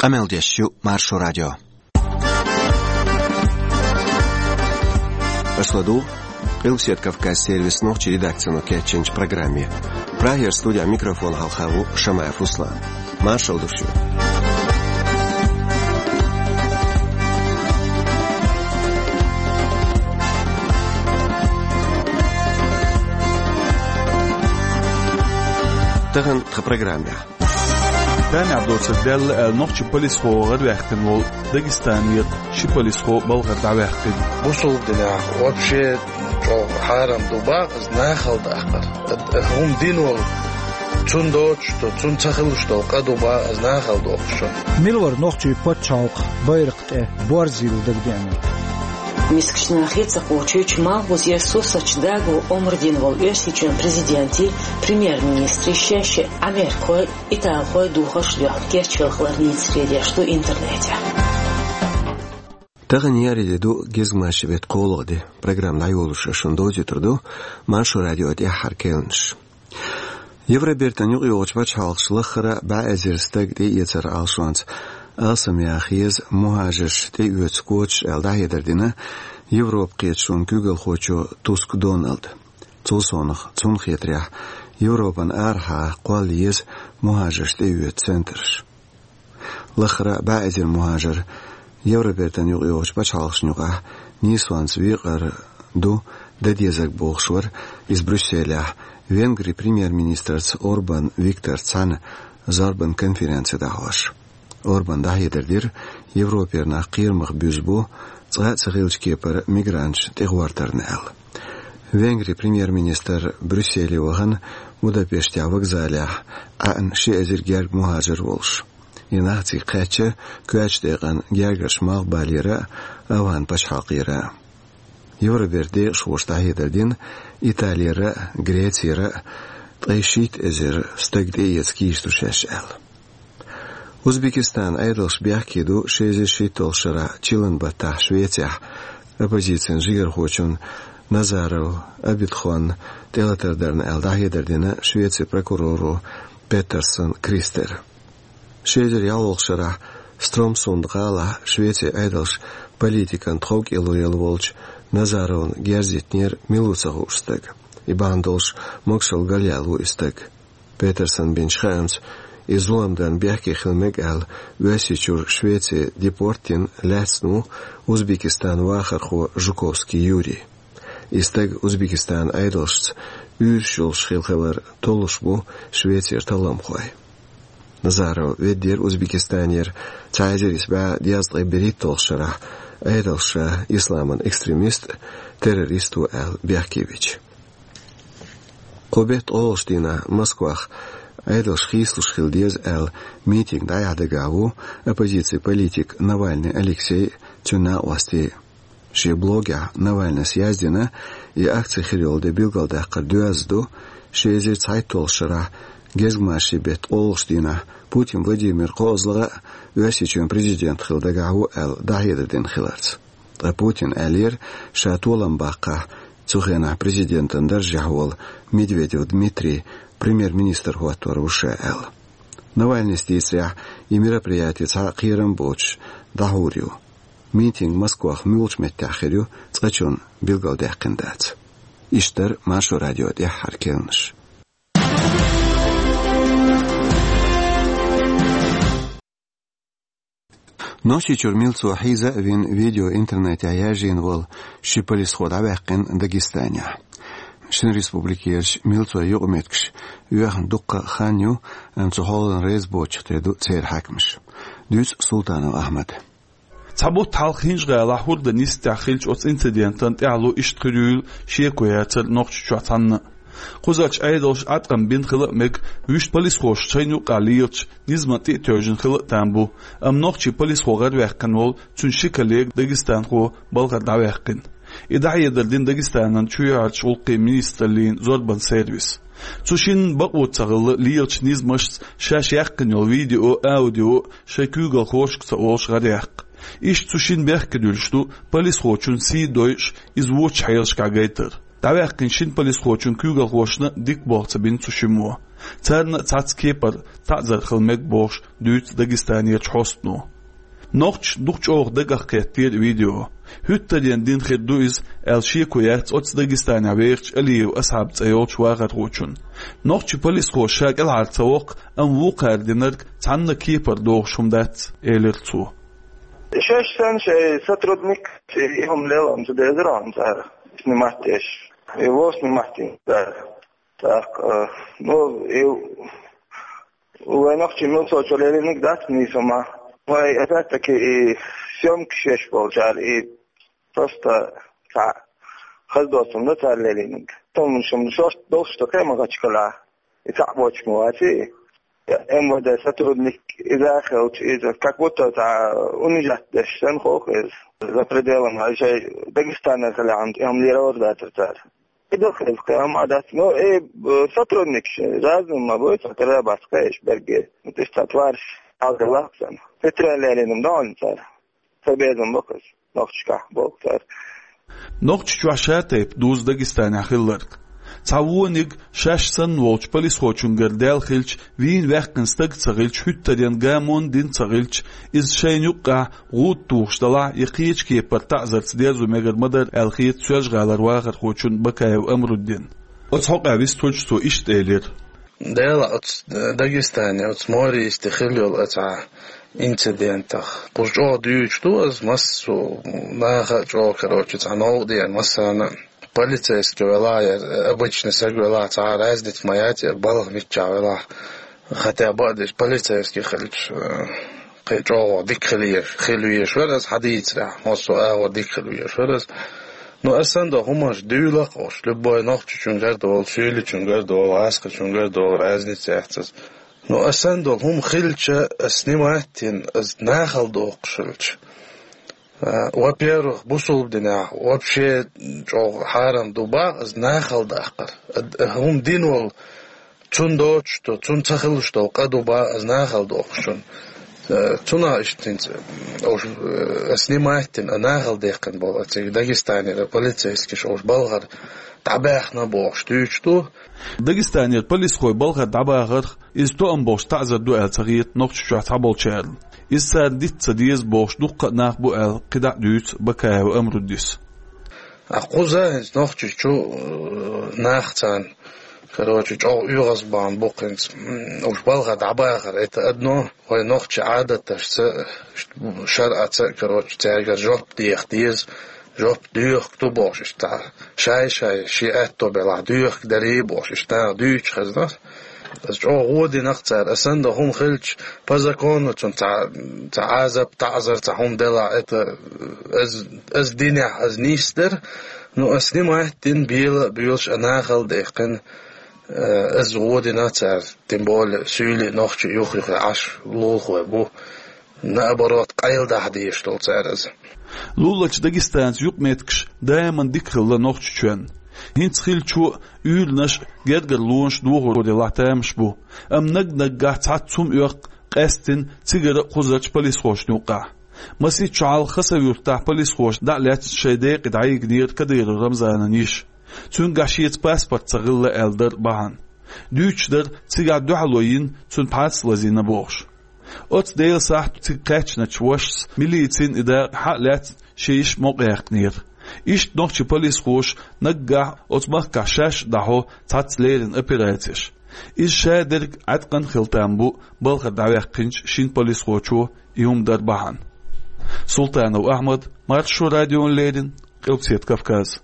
Qameldeshu Marsho Radio. Ашладу Илсет Кавказ сервис ночи редакцию Кетченч программе. Прагер студия микрофон Халхаву Шамаев Услан. Маршал душу. Таган в программе. تاني عبد السجال نقش بوليس خو غد وقتن وال داغستانية شي بوليس خو بلغ دعوقتن وصل دنا وابشي حارم دوبا ناخل داخر هم دينول تون دوتش تون تخلوش تو قدوبا ناخل دوتش ميلور نقش بوتشاوق بايرقت بورزيل دغديان Мискшна хица получить малбуз Иисуса Чдагу омрдинвал Иосифовичем президенти, премьер-министр щеще Америкой и Италией духа шлях керчилхларниц среди что интернете. Таган яриду гезмашевет кологди программа юлуша шундози турду Машу радиоди харкелнш. Евробертанюк юлчбач халкшлыхра баазерстаг ди яцар алшванс Asım yaxiz muhajir te üetskoç elda hederdine Европ qetşun Google xoçu Tusk Donald. Tsulsonuq tsun xetrya Европан arha qaliz muhajir te üet center. Lıxra ba'zir muhajir Европертан yuqyoç baçalxşnuqa nisvans viqar du dadiyazak boğşwar iz Brüsselya Vengri premier-ministrts Orban Viktor Can zarban konferensiyada hoş. Orban da hederdir Evroperna qirmıq büzbu tsğatsığılçki per migrants teğvartarını al. Vengri premier-minister Brüsseli oğan Budapeştya vokzalya an şezir gerg muhajir olş. İnaxti qaçı köç değan gergaş mağbalira avan paşhaqira. Evroperde şoşta hederdin İtalyara, Gretsiyara tayşit ezir stagdeyetski iştuşaş al. Узбекистан айдалш бяхкиду шезеши толшара чилан батах Швеция оппозицион жигер хочун Назаров Абитхон телатердерн элдахедердина Швеция прокурору Петерсон Кристер. Шезер ялолшара Стромсундгала Швеция айдалш политикан тхок илуел волч Назаровн герзитнер милуцагурстаг. Ибандолш мокшал галялу истаг. Петерсон бинчхаймс Изломдан бяхки хилмег ал Васичур Швеция депортин лясну Узбекистан вахарху Жуковский Юрий. Истег Узбекистан айдалшц үршул шхилхалар толушбу Швеция таламхой. Назаров веддер Узбекистанер цайзерис ба диазлы берит толшара айдалша исламан экстремист террористу ал Бяхкевич. Кобет Олштина Москвах Айдалш хислушхилдез ал митинг даядагаву оппозиции политик Навальный Алексей Тюна Ости. Ши блогя Навальный съездина и акции хирилде билгалда кардуазду шезер цайтолшара гезгмаши бет Олштина Путин Владимир Козлага Васичен президент хилдагаву ал дахедерден хиларц. А Путин алир шатулам бака цухена президентен державол Медведев Дмитрий премьер-министр Хуатуар Ушаэл. Навальный стейсря и мероприятие цакирам боч дахурю. Митинг Москвах мулчметтахирю цачун билгалдехкендац. Иштер Машу радио дехаркелнш. Ночи чурмилцу хиза вин видео интернете аяжин вол шиполис ходавекин Дагестания. Шин республикерш милцу югметкш юхан дукка ханю амцохолн резбочтеду цер хакмш. Дюс Султанов Ахмад. Цабу талхинжга лахурда нистахилч от инцидентан ялу иштрюл шекуяцер нохчуатан. Кузач айдолш атган бин хила мег виш полис хош чайну qaliych nizmati tøjin хила тамбу am нохчи полис хогар вехкан вол чуншикалег Дагестан хо балга давехкин. إدعية دردين داغستان شوية شغلقي منيسترلين زوربان سيرفيس. تشين بقوة تغل ليش نيزمش شاش يحقن يو فيديو أوديو شاكوغل خوشك تقوش غريق. إيش تشين بيحكي دولشتو بوليس خوشون سي دويش إزووش حيرش كاقايتر. Давяхкин шин полис хочун кюгал хошна дик болца бин цушиму. Царна цац кепар тазар хылмек бош дүйт Дагестания чхостну. Нохч духч ох дагахкеттир видео. Hüttadien din khidduiz el shikuyat ots Dagestania wecht aliu ashab tsayol chwagat rochun. Nochchi polis khoshak el hartawq am wuqar dinark tanna keeper doch shumdat elirtsu. Шешсан сотрудник им лелом за дезран за сниматеш. Его сниматин. Так, ну и у ночи мы соцолерник дат не сама. Ой, это таки съемки шеш получал и просто خلصوا نطلع لينك ثم شمشوش دوش تقيم غشكلا يتعبوش مواتي إما ده ستردنك إذا أخوت إذا كاكوتا تاع ونجات دشتن خوخز إذا بديلهم هاي شيء داغستان اللي عند يوم لي روز باترتار يدخل قيام عادات نو إيه ستردنك لازم ما بوي سترى باسكاش برجع متستطورش على الوقت فترة ليلين دون صار فبيزم بقص نوخشكا بوكتر نوخش شواشاتيب دوز داغستان أخيلرك تعوونيق شاشسن وولش بليس خوچونگر دال خيلش وين وقن ستق تغيلش هتدين غامون دين تغيلش إز شين يقع غود توخش دلع يقيج كيبر تعزرت ديزو مغر مدر الخيط سواج غالر واغر خوچون بكايو أمر الدين أتحق عبيس توجتو إشت إلير دالا داغستانيا موري استخيليول أتع инцидентах. Пожо дючту аз массу наха джо короче цанол ден массана полицейский вела обычно сагвела ца раздить маяти балх митчавела хотя бадиш полицейский хальч кайджо дикхлиер хилуер шварас хадитра массу ава дикхлуер шварас но асанда хумаш дюлах ош любой нах чунгар дол шили чунгар дол асха чунгар дол разница яхтас но асандол хум хилча сниматин аз нахалдо қшилч. Во-первых, бусул дина вообще жо харам дуба аз нахалда ақар. Хум динвол чун дочто, чун цахилшто қадуба аз нахалдо қшун. Чуна иштинц ош сниматин нахалда ақан бол. Дагестане полицейский шош болгар табахна бош дючту. Дагестане полис хой болгар табахар إستو أم باش تعزر دو تغيير نقش شو عتبال شعر إسا ديت تديز باش دوق ناخ بو قدع دوت بكايا وأمر الديس أقوزا نقش شو ناخ تان كروش جو يغزبان بوقنس وش بالغا دعباخر إتا أدنو هاي نقش عادة تشت شرعة كروش تاجر جوب ديخ ديز جوب ديخ تو باش اشتا شاي شيئات تو بلا ديخ دري باش اشتا ديش خزناس از جو غودي نختار اسند هم خلش بازاكون چون تعذب تعذر تهم دلا ات از دنيا از نيستر نو اسني ما دين بيلش انا خل دقن از غودي نختار تيمبول سيلي نوخ يخرج عش لوخ بو نابرات قيل ده ديش تولصارز لولچ داغستان يوق متكش دايما ديكل نوخ چون هين تخيلشو يولنش جرجر لونش دوغو دي لاتامش بو ام نغ تعتم يق قستن تيغر قزچ پوليس خوش نوقع مسي چال خسا يرتاح پوليس خوش دعلت شيدي قدعي غدير كدير رمزان نيش تون غاشيت باسبورت تغل الدر بان دوچدر تيغا دوحلوين تون باس لزينا بوش اوت ديل صح تيكاتشنا چوش مليتين ادا حالات شيش موقعق نير إيش نوخش بوليس خوش نجح أتمخ كشاش دهو تاتليرن أبيراتيش إيش شادر عتقن خلتان بو بالخ دعوة قنش شين بوليس خوشو يوم دربهان سلطان وأحمد مارشو راديو ليرن قلبسيت كافكاز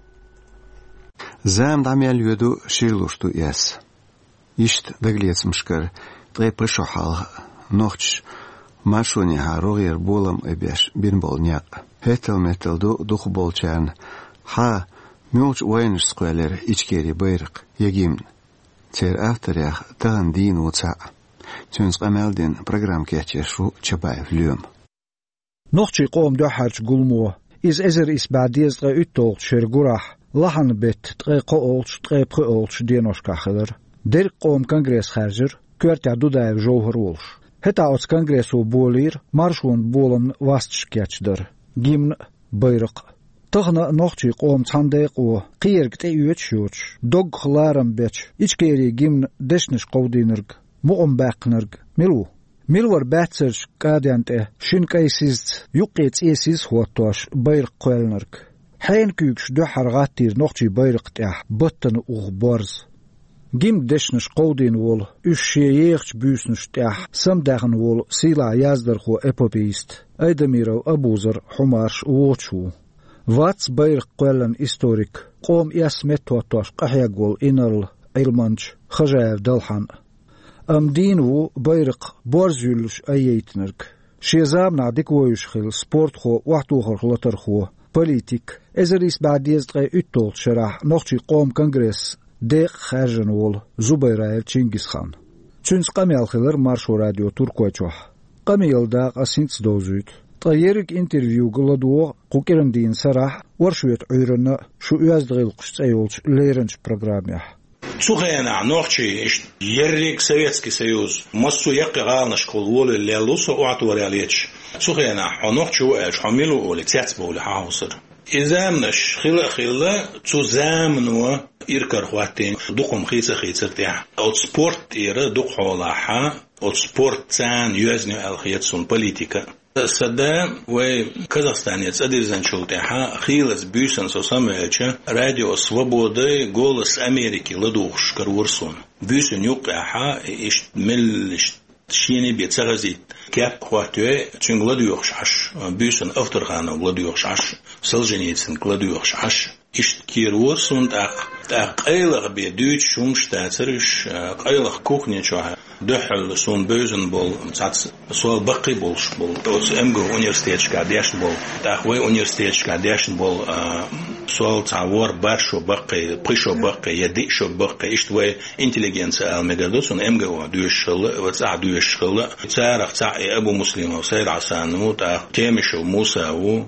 زام دعميال يودو شيرلوشتو ياس إيشت دقليت مشكر تغي برشو حال نوخش ماشوني هاروغير بولم إبياش بين بولنياق هتل متل دوخ بولچان ها ميوش وينش سقوالر إچكيري بيرق يجيم تير أفتريخ تغن دين وطاع تونس قمال دين برغرام كيتششو چبايف اليوم نوخشي قوم دو حرج قلمو إزر بعديز تغي اتولش شرقراح لحن بيت تغي قولش تغي بقولش دينوش كاخدر دير قوم كونغرس خارجر كورتع دودايف جوهر ولش هتا اوز كونغرسو بولير مارشون بولم واستش كيتشدر جيمن بيرق تغنا نوختي قوم صنديق و قيرك تيوتش يوتش دوغ خلارم بيتش إيشكيري جيم دشنش قودينرغ مقوم باقنرغ ملور باتسرش قاديانته شنكايسيز يقيت إيسيز خواتوش بيرق قوالنرغ حين كيكش دوحر غاتير نوختي بيرق تيح بطن وغبارز جيم دشنش قودين وول يخش بيسنش تيح سمداغن وول سيلا يازدر خو إبوبيست أيدميرو أبوزر حمارش ووتشو واتس بيرق قوالن إستوريك قوم إياسمت توتوش قحيقول إنرل إلمانج خجايف دلحان دينو بيرق بورزيولش أييتنرك شيزامنا ديكويش خيل سبورت خو وحتوخر خلطر خو بوليتيك إزريس بعد يزدغي إتول شراح نوختي قوم كونغرس ديق خارجن وول زبيرايل چينجيز خان چونس قميال خيلر مارشو راديو تركوچوح قميال داق أسينس دوزويت طيرك انترفيو قلدو قوكيرن دين سراح ورشويت عيرنا شو يزدغي القشت أيولش ليرنش برنامج Цухаяна норчи еррик Советский Союз массу яқиғална школ волы лелусу уатуарялич цухаяна хонорчи уэш хамилу оле цяцболи хаусыр изамнаш хила цузамнуа иркар хватин духом хица от спорт ира дух холаха от спорт цан юзни алхиятсун политика Сада вай казахстанец адирзанчултеха хилас бюсен сосамеча радио свободы голос Америки ладуш карурсун бюсен юқаха иш мил шини бецагазит кап хватуе чунгладуйхшаш бюсен авторхана гладуйхшаш Солженицын гладуйхшаш иш кирурсун так эйлер бе дүйт шумштацериш эйлер кухня чоха دحل سون بوزن بول ساعت سوال بقي بولش بول اوس امغو университет قاديشن بول تاخوي университет قاديشن بول سوال تعور برشو بقي بيشو بقي يدي شو بقي اشتوي انتليجنسا الميدادوسون امغو دوشل وتاع دوشل تعرف تاع ابو مسلم وسيد عسان موتا تيمشو موسى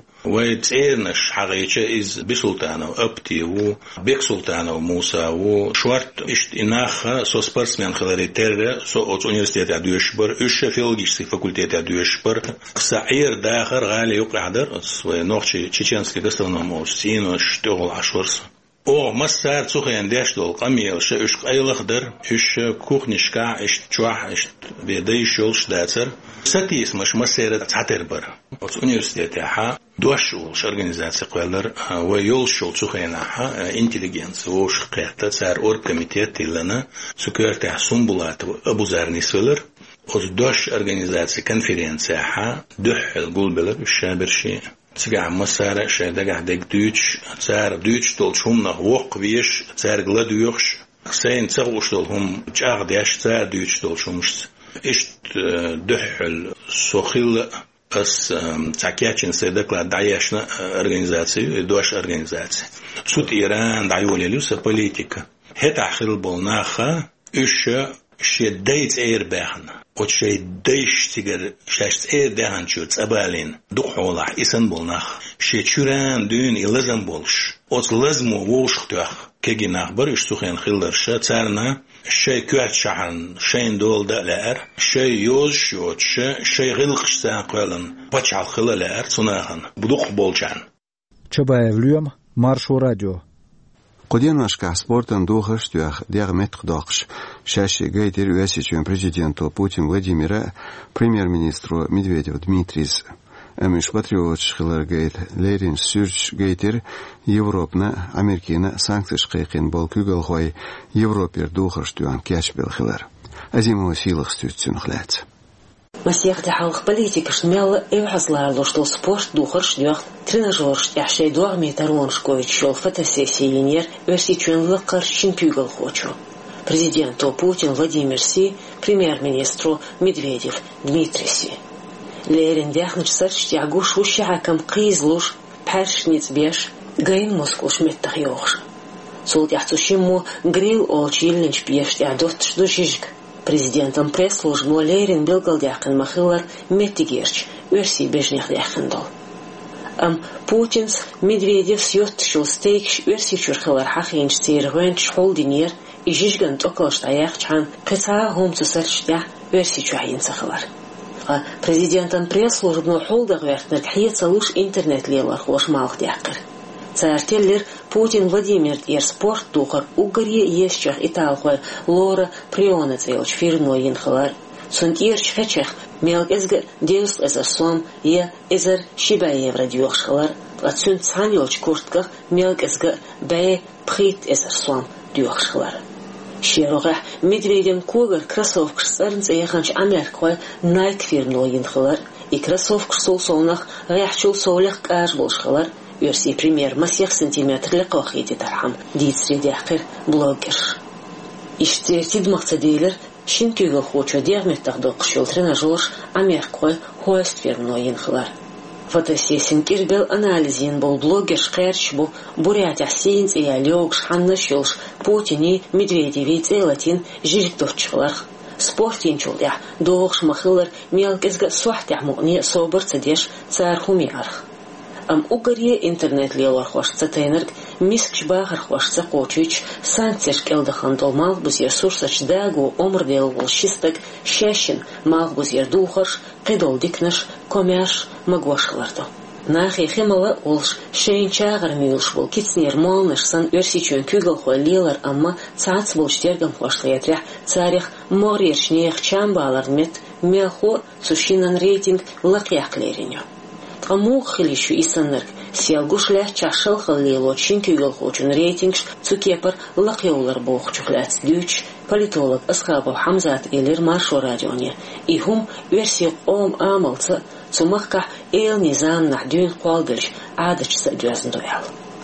ويتيرنش حقيقة إز بسلطانه أبتي بيك سلطانه موسى وشورت إشت إناخ سو سبورتسمان خلاري تيرة سو أوت أونيفرسيتي عدوشبر إش فيولوجيسي فاكولتيتي عدوشبر سعير داخر غالي يقع در ونوخشي تشيتشانسكي гастрономоус سينوش تغل عشورس او مسار سوخيان داشتول قميل إش أيلخ در إش كوخنشكا إش تشوح إش بيدي شولش داتر ساتيس مش مسيرة تعتر بر أوت أونيفرسيتي ها دوشولش организация قالر ويولشول سوخينها интеллигенция وش قيادة سار أور كوميتет لنا سكرت حسون بولات أبو زارني سولر أوت دوش организация конференция ها دح الجولبلر الشابرشي تجع مسار شهادة قاعدك دوتش سار دوتش تولشهم نهوق بيش سار غلادويخش سين تغوش تولهم جاغ داش سار دوتش تولشهمش إيش دح السوخيل أس تاكياتشن سيدكلا دايشنا организации دوش организации سود إيران دايولي لوسا политика هتا خيل بولناخا إيش شديت إير باهنا وشي ديش تيجر شاشت إير دهان شوت أبالين دخولا إسان بولناخ شي تشوران دون إلزم بولش أوت لازمو ووش ختوخ كيجي نخبر إيش سخين خيلر شاتارنا شي كوات شحن شين دول دالار شي يوز شوت شي غلقش ساقلن بچال خلالار صناخن بدوخ بولشان چبايف اليوم مارشو راديو قديم نشكا سبورتن دوخش تيخ ديغ متق داقش شاشي غيتر واسيچون президенту Путин Владимира премьер-министру Медведев Дмитрис Амиш патриотч хилар гейт лерин сүрч гейтер Европна Америкина санкцияш кайкын бол күгөл хой Европер доохорш туан кячбел хилар азимо силых стүтсүн хлац مسيح تحقق политика шмяла эвхазларло что спорт духарш дюх тренажерш яшей 2 метрон шкоичол фотосессиинер версичен лакарчин пюгал хочу президенту Путин Владимир Си премьер-министру Медведев Дмитрий Си лерин дяхныч сарч тягуш ушахакам кызлуш першниц беш гайн москвуш меттах йохш сол яхцушиму грил олчилнич беш ядотш душижк президентом пресс-службы Лерин Белгалдяхын Махилар Метигерч версии бежнях яхындол. Путинс Медведев сьотшул стейкш версии чурхилар хахинч цейрвенч холдинер и жижгант околошта яхчан кыса хомцусарчдя версии чуаин сахилар. Президентом пресс-службы холдах верхнер хьеца луш интернет лелар хош малхдяхкар. Цартеллер Путин Владимир спорт духар Угария ещех Италхой Лора Прионецелч фирной инхалар. Сунтирч хачех мелкезге 9 эзер сом я эзер шиба евро дюхшалар. Лацун цанилч куртках мелкезге бай прит эзер сом дюхшалар. Шерога Медведем Когар кроссовка сарнцеяханч Америкой Nike фирной инхалар. И кроссовка солнах ряхчул солях кажболшалар. Версии пример масех сантиметр лакохити тархам дит средяхер блогер. Иштертид мaqsadeyler шинкүйгө хочо диагметтагды кышыл тренажер Америкой хост фирмной инхлар. Фотосессин кирбел анализин бол блогер шкерч бу бурятя синц и алёгш ханна шулш Путини Медведеви целатин жижиктовчылар. Спортин чуля доғш махылар мелкезге суахтя мугни собор цедеш цархумиарх. Угария интернет лелор хошца тейнерг мискч бахар хошца кочуч санцеш келдахан долмал буз ресурсач дагу омрдел волшистак шешин мал буз ердухаш кедол дикнаш комяш магошхларто. Нахи химала олш шейнчагар милш бол китснер молнаш сан версичен күгел хой лелар амма цац волштергам хошлетря царих морьешнех чамбалар мет мелхо сушинан рейтинг лакяклериньо. Амух хилищу исаннерг сиалгуш лях чашал халлило чинкюгел хочун рейтингш цукепар лакьолар бохчухляц дюч политолог Асхабов Хамзат Элер Маршо радионе и хум версия ом амалца цумахка эл низам нахдюн квалдельш адач садюазн доял.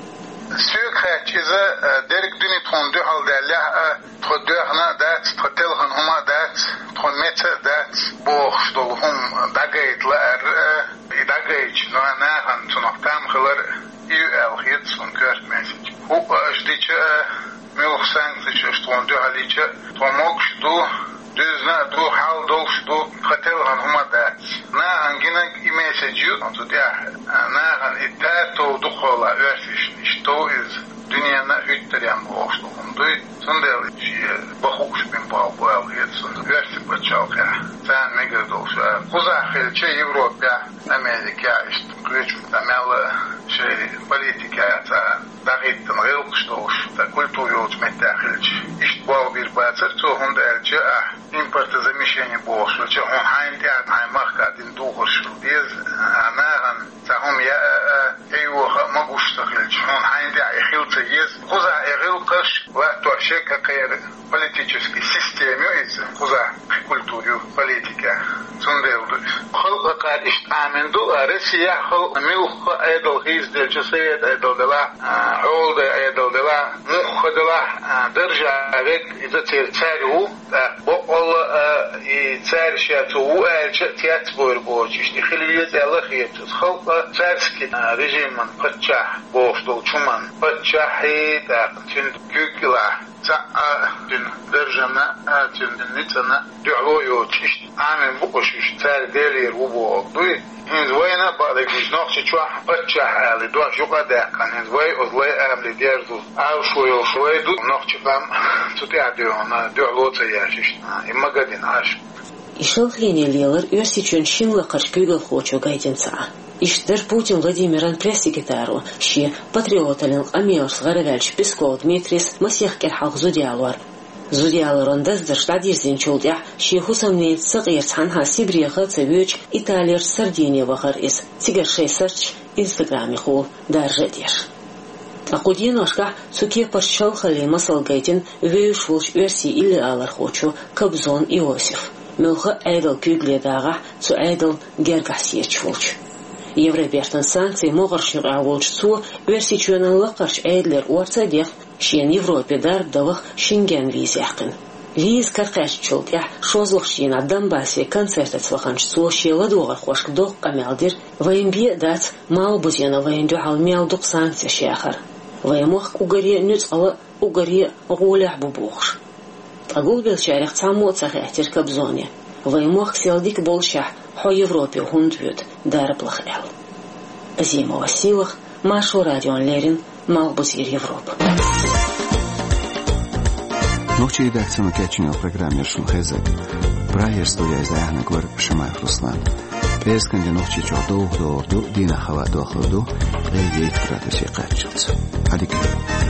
Сюкхэч иза дерек дюни тхонду халдэлля тходуахна дат тхотелхан хума дат тхонмета дат бохштол хум дагейтлэр idagage no anahan tunaqtam khalar UL son kurt message hu ajdicha milxsan tshtondu halicha tomoksh do duzna do hal do khatelhan humada na angina message you on to dia na an itato do khola urfish sto is dünyana hütterem boşluğundu. Sondel bakhuş bin babal yetsin. Versi bacalka. Sen megadolsa. Kuzahilçe Avrupa, Amerika işte güç temel şey politika ta dağıttım yoluştuş. Ta kültür yolculuğu İşte bu bir batır tohunda elçe importa zamişeni boşluğu. On hayndi haymakadin doğuşul biz anahan tahum ya eyvah maguştakilç. On hayndi ayhil есть куза эрилкаш ва торшека кайр политической системе из куза культуры политика сундел халка кадиш аменду Россия хал милх айдол хиздел часет айдол дела олда айдол дела мухдела державек из царю бо ол и царь шату эльче тятбор борчишни хилиет алахиет халка царский режим патча боштол чуман патча хейта тин гюгла за тин держана тин нитана дюлою чиш амен букошиш царь делир убо дуй инзвайна бадагиш нохчи чва патча али дуа жугада кан инзвай озлай амли дерду ау шой ду нохчи бам тутиадиона дюлоца яшиш имагадин аш Ишелхлени лелар өрсичен шинла каршкюгел хочо гайденца. Иштер Путин Владимиран пресс-секретару, ши патриоталин Амелш Гаравельч Песков Дмитрис масехкер халк зудиалвар. Зудиаларон дездер штадирзин чулдя, ши хусамнейт сагирцхан хасибриха цевюч Италиер Сардиния вахар из тигершей сарч Инстаграме хул даржедер. Акудиношка цуке парчал хали масал гайтин веюш волш версии или алар хочо Кобзон Иосиф. Мелха айдал кюгледага цу айдал гергасиеч волч. Европештан санкции могаршир аволчцу версичуенан лакарч айдлер уарцадех шен Европе дар давах Шенген визяхкин. Виз каркашчултя шозлахшин Донбассе концерт цваханчцу шела догар хошк дог камелдир ваимбе дат мал бузена ваимду халмел дог санкция шахар. Ваимох угари нюцала угари гулях бубухш. Агул белчарих цамоца хатир Кобзоне. Ваимох селдик болшах по Европе хундвют дарплах эл. Зимова силах Машу радион Лерин Малбузир Европа. Ночи редакцияны кечинел программер Шунхезек. Праер студия из Ахнагвар Шамаев Руслан. بيسكن نوخشي جودو دو دينا خوا دو خلدو غير 8 градуси قاتشلت عليك